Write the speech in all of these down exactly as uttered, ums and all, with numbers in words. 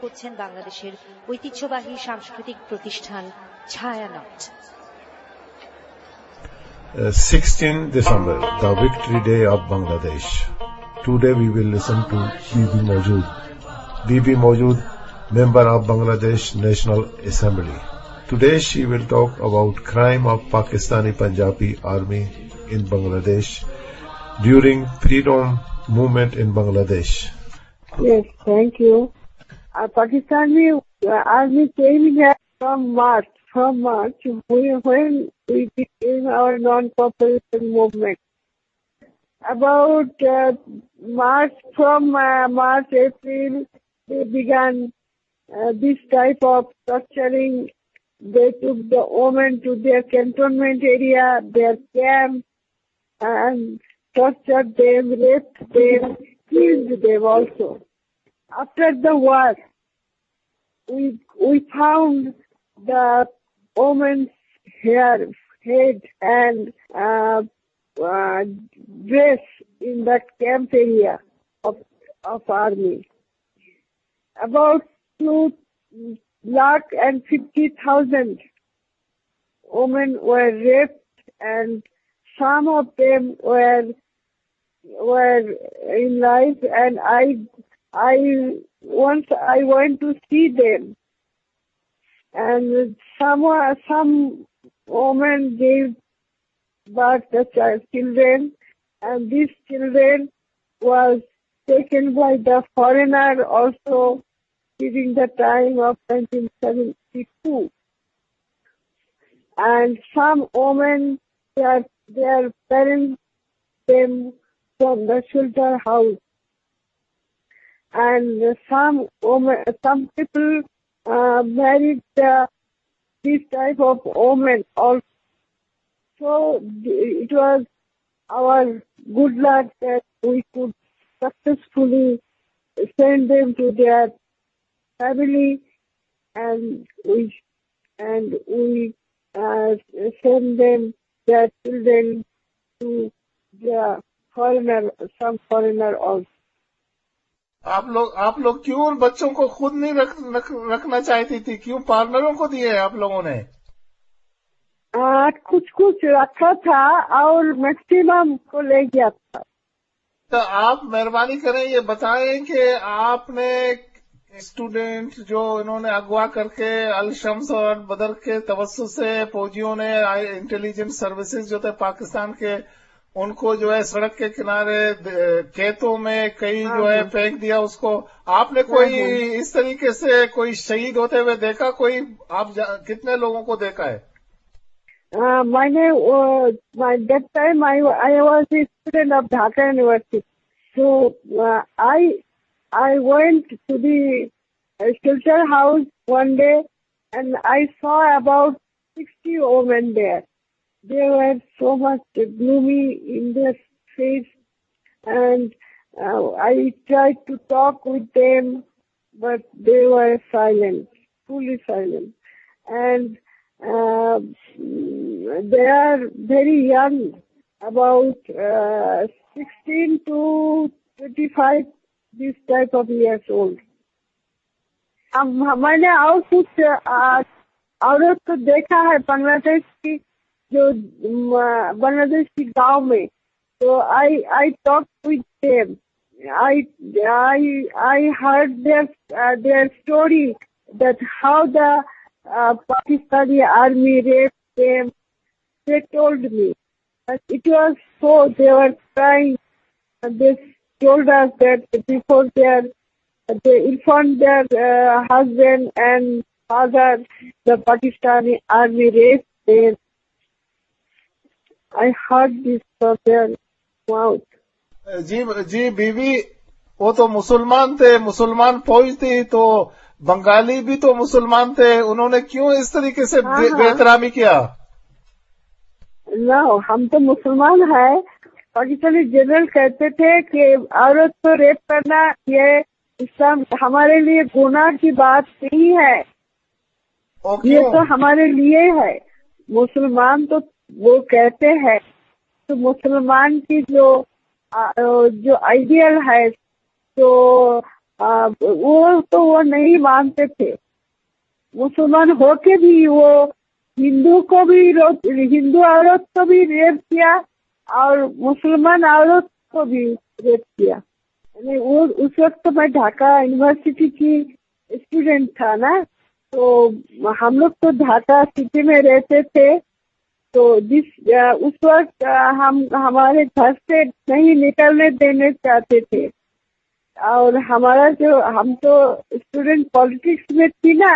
করছেন বাংলাদেশের ঐতিহ্যবাহী সাংস্কৃতিক প্রতিষ্ঠান Chhayanaut. sixteenth December, the Victory Day of Bangladesh. Today we will listen to Bibi Maujud. Bibi Maujud, member of Bangladesh National Assembly. Today she will talk about crime of Pakistani Punjabi Army in Bangladesh during freedom movement in Bangladesh. Yes, thank you. Uh, Pakistani uh, Army came here from March. From March, we, when we became our non-cooperation movement. About uh, March, from uh, March, April, they began uh, this type of torturing. They took the women to their cantonment area, their camp, and tortured them, raped them, killed them also. After the war, we we found the woman's hair, head, and uh, uh, dress in that camp area of of army. About two lakh and fifty thousand women were raped, and some of them were were in life. And I I once I went to see them. And some some women gave birth to children, and these children was taken by the foreigner also during the time of nineteen seventy-two. And some women, their their parents came from the shelter house, and some women, some people. Uh, married uh, this type of women also. So it was our good luck that we could successfully send them to their family, and we and we uh, send them their children to the foreigner, some foreigner also. आप लोग आप लोग क्यों उन बच्चों को खुद नहीं रख, रख, रखना चाहती थी? क्यों पार्टनरों को दिए आप लोगों ने? आ, कुछ कुछ रखा था और मैक्सिमम को ले गया था। तो आप मेहरबानी करें ये बताएं कि आपने स्टूडेंट जो इन्होंने अगवा करके अल शम्स और बदर के तवस्सुत से फौजियों ने, इंटेलिजेंस सर्विसेज जो थे पाकिस्तान के, उनको जो है सड़क के किनारे खेतों में कई जो है फेंक दिया उसको, आपने कोई इस तरीके से कोई शहीद होते हुए देखा? कोई आप कितने लोगों को देखा है? uh, मैंने that time I I was a student of Dhaka university, so I I went to the shelter house one day, and I saw about sixty women there. They were so much gloomy in their face, and uh, I tried to talk with them, but they were silent, fully silent. And uh, they are very young, about uh, sixteen to twenty-five, this type of years old. अब मैंने और कुछ औरत को देखा है बांग्लादेश की, जो बांग्लादेश की गांव में, तो I I talk with them, I I I heard their their story that how the Pakistani army raped them. They told me it was so, they were crying, they told us that before their they informed their uh, husband and father the Pakistani army raped them. I heard this from their mouth. जी जी बीवी, वो तो मुसलमान थे, मुसलमान फौज थी, तो बंगाली भी तो मुसलमान थे, उन्होंने क्यों इस तरीके से बेहतरामी किया? ना, हम तो मुसलमान है। पाकिस्तानी जनरल कहते थे कि औरत को रेप करना ये इस्लाम हमारे लिए गुनाह की बात नहीं है, ये तो हमारे लिए है। मुसलमान तो वो कहते हैं, तो मुसलमान की जो जो आइडियल है, तो आ, वो तो वो नहीं मानते थे। मुसलमान होके भी वो हिंदू को भी हिंदू औरत को भी रेप किया और मुसलमान औरत को भी रेप किया। वो उस वक्त मैं ढाका यूनिवर्सिटी की स्टूडेंट था ना, तो हम लोग तो ढाका सिटी में रहते थे। तो जिस उस वक्त हम हमारे घर से नहीं निकलने देने चाहते थे, और हमारा जो हम तो स्टूडेंट पॉलिटिक्स में थी ना,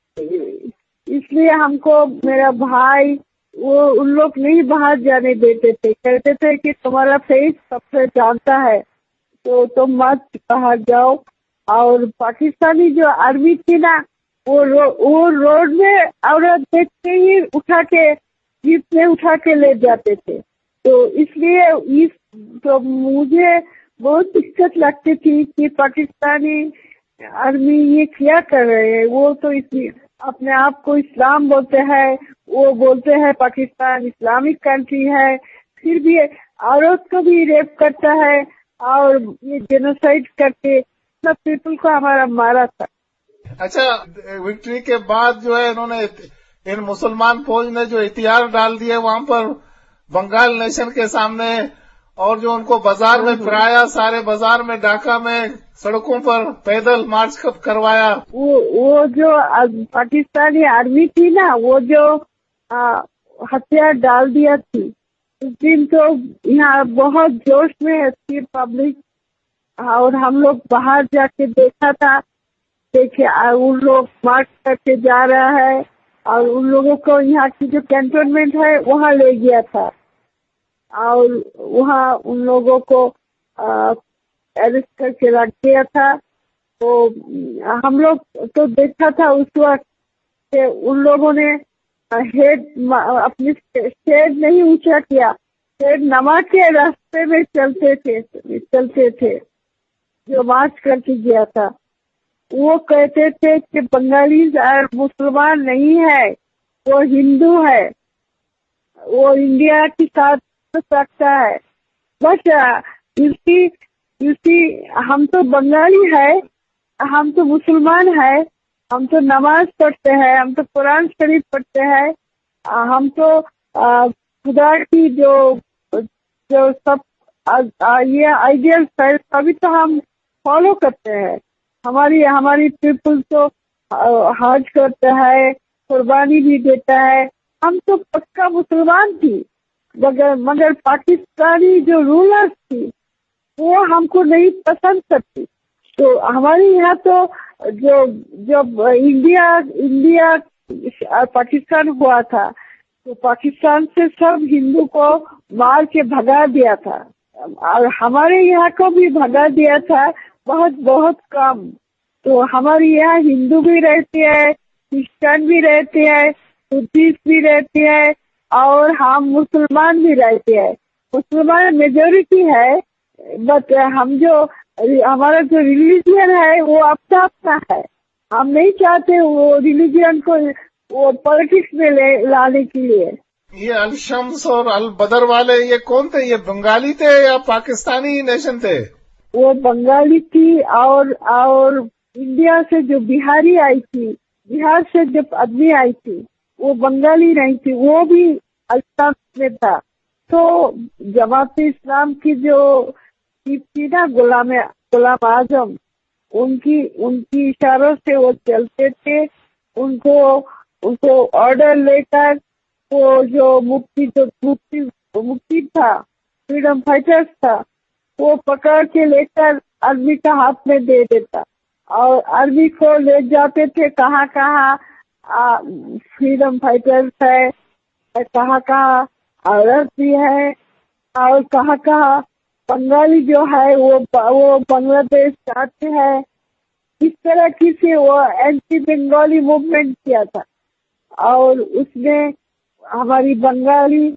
इसलिए हमको मेरा भाई वो उन लोग नहीं बाहर जाने देते थे। कहते थे कि तुम्हारा फेस सबसे जानता है तो तुम मत बाहर जाओ। और पाकिस्तानी जो आर्मी थी ना, वो रो, वो रोड में औरत देखते ही उठा के जीप में उठा के ले जाते थे। तो इसलिए इस तो मुझे बहुत दिक्कत लगती थी कि पाकिस्तानी आर्मी ये क्या कर रहे हैं। वो तो इसलिए अपने आप को इस्लाम बोलते हैं, वो बोलते हैं पाकिस्तान इस्लामिक कंट्री है, फिर भी औरत को भी रेप करता है और ये जेनोसाइड करके सब पीपल को हमारा मारा था। अच्छा, विक्ट्री के बाद जो है इन्होंने इन मुसलमान फौज ने जो इतिहास डाल दिए वहां पर बंगाल नेशन के सामने, और जो उनको बाजार में फिराया, सारे बाजार में ढाका में सड़कों पर पैदल मार्च करवाया। वो वो जो पाकिस्तानी आर्मी थी ना, वो जो हथियार डाल दिया थी उस दिन, तो यहाँ बहुत जोश में थी पब्लिक, और हम लोग बाहर जाके देखा था। देखे उन लोग मार्च करके जा रहा है और उन लोगों को यहाँ की जो कैंटोनमेंट है वहाँ ले गया था, और वहाँ उन लोगों को अरेस्ट करके रख दिया था। तो हम लोग तो देखा था उस वक्त कि उन लोगों ने हेड अपनी हेड नहीं ऊंचा किया, हेड नमा के रास्ते में चलते थे चलते थे जो मार्च करके गया था। वो कहते थे कि बंगाली मुसलमान नहीं है, वो हिंदू है, वो इंडिया के साथ सकता है। बट इसी इसी हम तो बंगाली है, हम तो मुसलमान है, हम तो नमाज पढ़ते हैं, हम तो कुरान शरीफ पढ़ते हैं, हम तो खुदा की जो जो सब ये आइडियल्स है सभी तो हम फॉलो करते हैं। हमारी हमारी पीपल तो हज करता है, कुर्बानी भी देता है। हम तो पक्का मुसलमान थी, मगर मगर पाकिस्तानी जो रूलर्स थी वो हमको नहीं पसंद करती। तो हमारे यहाँ तो जो जब इंडिया इंडिया पाकिस्तान हुआ था, तो पाकिस्तान से सब हिंदू को मार के भगा दिया था, और हमारे यहाँ को भी भगा दिया था, बहुत बहुत कम। तो हमारे यहाँ हिंदू भी रहते हैं, क्रिश्चियन भी रहते हैं, बुद्धिस्ट भी रहते हैं, और हम मुसलमान भी रहते हैं। मुसलमान मेजोरिटी है, बट हम जो हमारा जो रिलीजियन है वो अपना अपना है। हम नहीं चाहते वो रिलीजियन को वो पॉलिटिक्स में ले लाने के लिए। ये अल शम्स और अल बदर वाले ये कौन थे? ये बंगाली थे या पाकिस्तानी नेशन थे? वो बंगाली थी, और और इंडिया से जो बिहारी आई थी, बिहार से जब आदमी आई थी वो बंगाली नहीं थी, वो भी अल शम्स में था। तो जमात इस्लाम की जो चीफ थी ना, गुलाम गुलाम आजम, उनकी उनकी इशारों से वो चलते थे। उनको उनको ऑर्डर लेकर वो जो मुक्ति जो मुक्ति मुक्ति था, फ्रीडम फाइटर्स था, वो पकड़ के लेकर आर्मी का हाथ में दे देता, और आर्मी को ले जाते थे कहाँ कहाँ फ्रीडम फाइटर्स है, कहाँ कहाँ औरत भी है, और कहाँ कहाँ बंगाली जो है वो वो बांग्लादेश जाते हैं। इस तरह की से वो एंटी बंगाली मूवमेंट किया था, और उसने हमारी बंगाली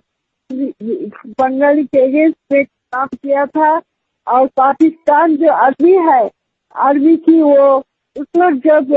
बंगाली के अगेंस्ट में काम किया था। और पाकिस्तान जो आर्मी है, आर्मी की वो उस वक्त जब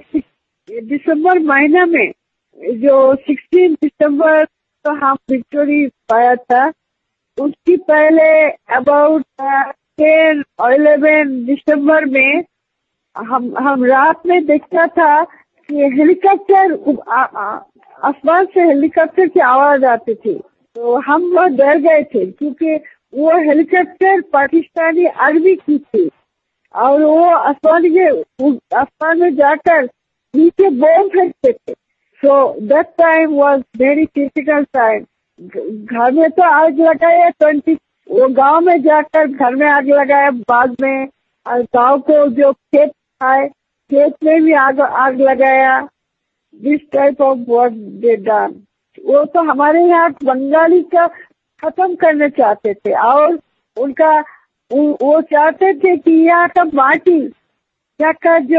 दिसंबर महीना में जो सोलह दिसंबर तो हम विक्टोरी पाया था, उसकी पहले अबाउट टेन और इलेवन दिसंबर में ہم ہم رات میں دیکھتا تھا کہ ہیلی کاپٹر آسمان سے ہیلی کاپٹر کی آواز آتی تھی، تو ہم بہت ڈر گئے تھے کیونکہ وہ ہیلی کاپٹر پاکستانی آرمی کی تھی اور وہ آسمان کے آسمان میں جا کر نیچے بم پھینکتے تھے. So that time was very difficult time. گھر میں تو آگ لگایا ٹوینٹی وہ گاؤں میں جا کر گھر میں آگ لگایا، بعد میں گاؤں کو جو کھیت آئے کھیت میں بھی آگ آگ لگایا. This type of work they done. وہ تو ہمارے یہاں بنگالی کا ختم کرنا چاہتے تھے اور ان کا وہ چاہتے تھے کہ یہاں کا ماٹی، یہاں کا جو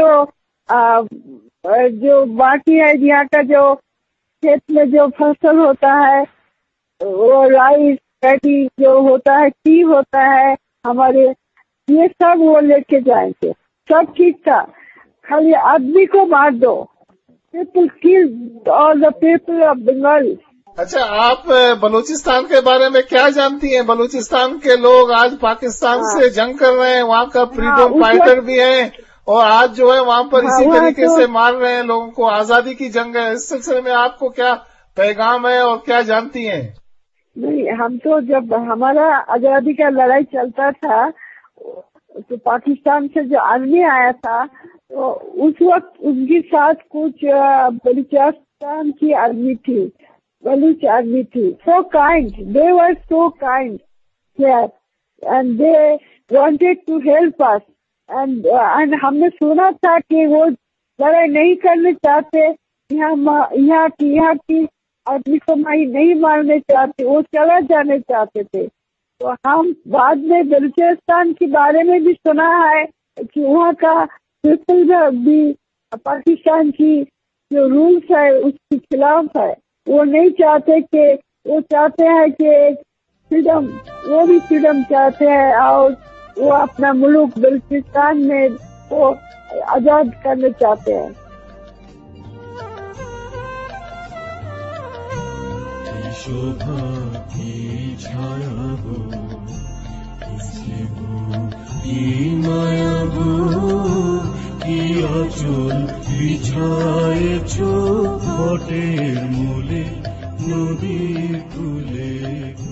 جو ماٹی ہے، یہاں کا جو کھیت میں جو فصل ہوتا ہے وہ رائس پیڈی جو ہوتا ہے ٹی ہوتا ہے ہمارے، یہ سب وہ لے کے جائیں گے. سب ٹھیک تھا، خالی آدمی کو مار دو. People kill all the people of Bengal. اچھا، آپ بلوچستان کے بارے میں کیا جانتی ہیں؟ بلوچستان کے لوگ آج پاکستان سے جنگ کر رہے ہیں، وہاں کا فریڈم فائٹر بھی ہیں اور آج جو ہے وہاں پر اسی طریقے سے مار رہے ہیں لوگوں کو. آزادی کی جنگ ہے، اس سلسلے میں آپ کو کیا پیغام ہے اور کیا جانتی ہیں؟ نہیں، ہم تو جب ہمارا آزادی کا لڑائی چلتا تھا تو پاکستان سے جو آرمی آیا تھا تو اس وقت ان کے ساتھ کچھ بلوچستان کی آرمی تھی، بلوچ آرمی تھی. So kind, they were so kind and they wanted to help us. And ہم نے سنا تھا کہ وہ لڑائی نہیں کرنا چاہتے، یہاں یہاں کی یہاں کی آدمی کو نہیں مارنے چاہتے، وہ چلا جانے چاہتے تھے. تو ہم بعد میں بلوچستان کے بارے میں بھی سنا ہے کہ وہاں کا پیپل بھی پاکستان کی جو رولس ہے اس کے خلاف ہے. وہ نہیں چاہتے کہ وہ چاہتے ہیں کہ فریڈم، وہ بھی فریڈم چاہتے ہیں اور وہ اپنا ملک بلوچستان میں وہ آزاد کرنا چاہتے ہیں. शोभा की छाया हो, किसी हो की माया हो, की आंचल बिछाएছো ঘটের মূলে নদীর কূলে.